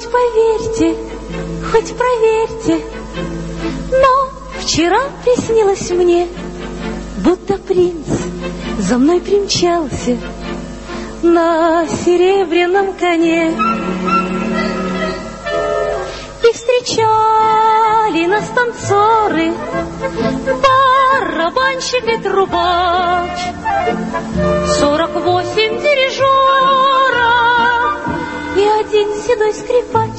Хоть поверьте, хоть проверьте, но вчера приснилось мне, будто принц за мной примчался на серебряном коне. И встречали нас танцоры, барабанщик и трубач, 48 дирижеров и один седой скрипач.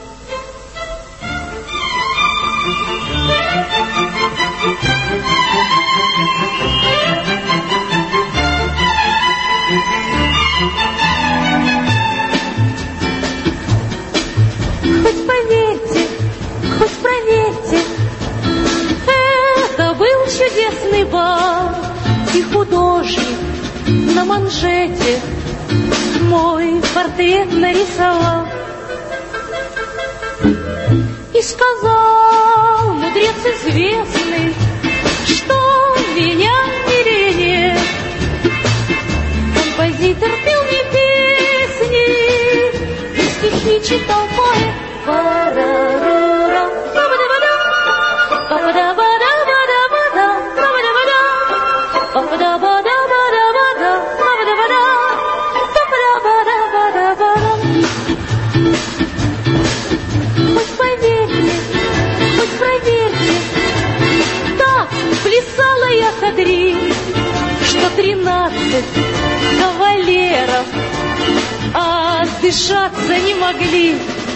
Хоть поверьте, хоть проверьте, это был чудесный бал, и художник на манжете мой портрет нарисовал. И сказал мудрец известный, что меня милее. Композитор пел мне песни, и стихи читал поэт. Парарура, па-па-да-ба-да, па-па-да-ба-да-ба-да-ба-да, па-па-да-ба-да, па-па-да-ба-да-ба-да-ба-да, па-па-да-ба-да, па-па-да-ба-да-ба-да-ба-да. Хоть поверьте, хоть проверьте, так плясала я кадриль, что 13 кавалеров отдышаться не могли.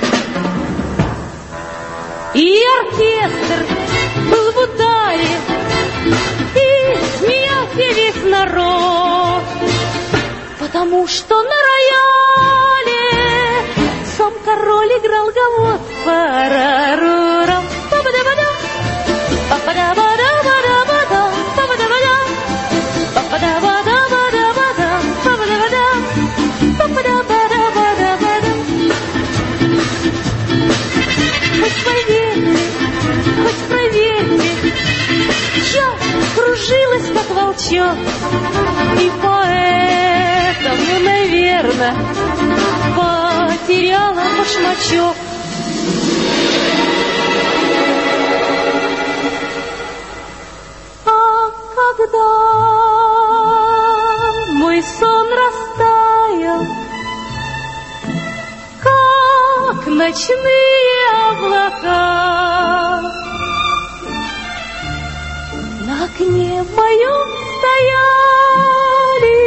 И оркестр был в ударе, и смеялся весь народ, потому что на рояле сам король играл гавот. Парарурам, па-ба-да-ба-да, па-па-да-ба-да-ба-да-ба-да, па-ба-да-ба-да, па-па-да-ба-да-ба-да-ба-да, па-ба-да-ба-да, па-па-да-ба-да-ба-да-ба-да. Хоть поверьте, хоть проверьте, я кружилась, как волчок, и поэтому, наверное, потеряла башмачок. А когда мой сон растаял, как ночные облака, на окне моем стояли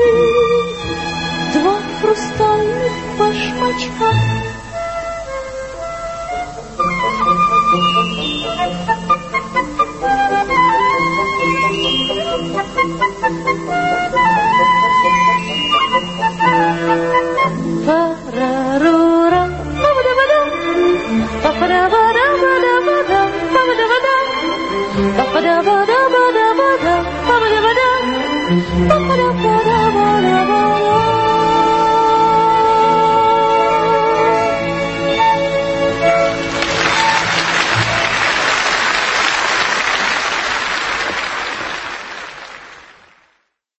два хрустальных башмачка. Парарура, па-ба-да-ба-да, па-па-да-ба-да-ба-да-ба-да, па-ба-да-ба-да, па-па-да-ба-да-ба-да-ба-да, па-ба-да-ба-да, па-па-да-ба-да-ба-да-ба-да.